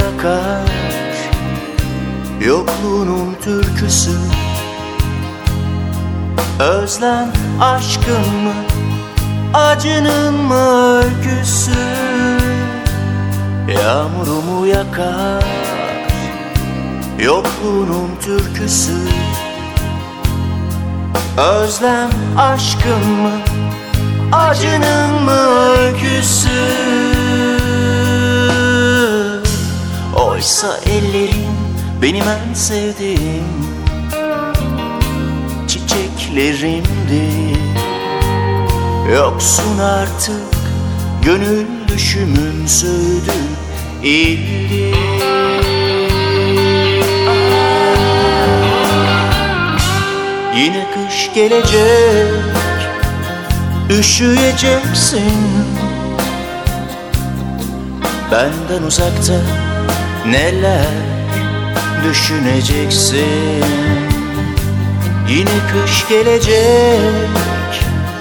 yakar yokluğunun türküsü. Özlem aşkın mı, acının mı öyküsü? Yağmurumu yakar yokluğunun türküsü. Özlem aşkın mı, acının mı öyküsü? Oysa ellerin benim en sevdiğim çiçeklerimdi. Yoksun artık gönül düşümün söğüdü ildi. Yine kış gelecek, üşüyeceksin. Benden uzakta neler düşüneceksin. Yine kış gelecek,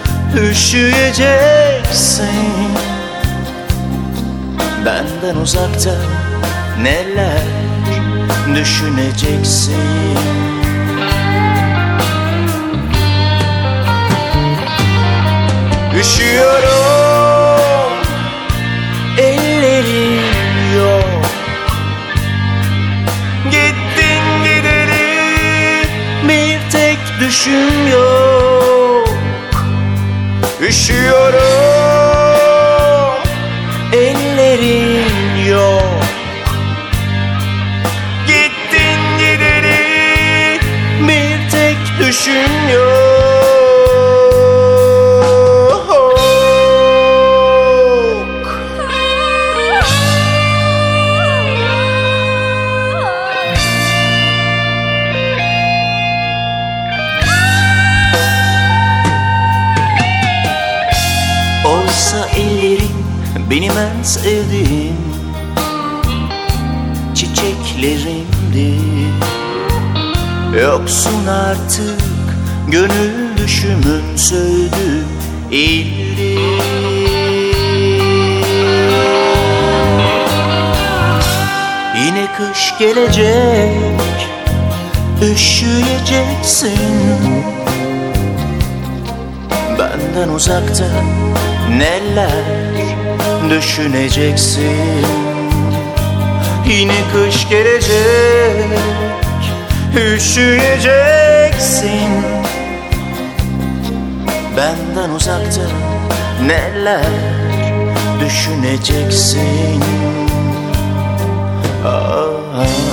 üşüyeceksin. Benden uzakta neler düşüneceksin. Üşüyorum, ellerim yok. Gittin gideri bir tek düşüm yok. Üşüyorum, ellerim yok. Gittin gideri bir tek düşüm yok. Oysa ellerin benim en sevdiğim çiçeklerimdi. Yoksun artık gönül düşümün söğüdü ildi. Yine kış gelecek, üşüyeceksin. Benden uzakta neler düşüneceksin. Yine kış gelecek, üşüyeceksin. Benden uzakta neler düşüneceksin. Ah.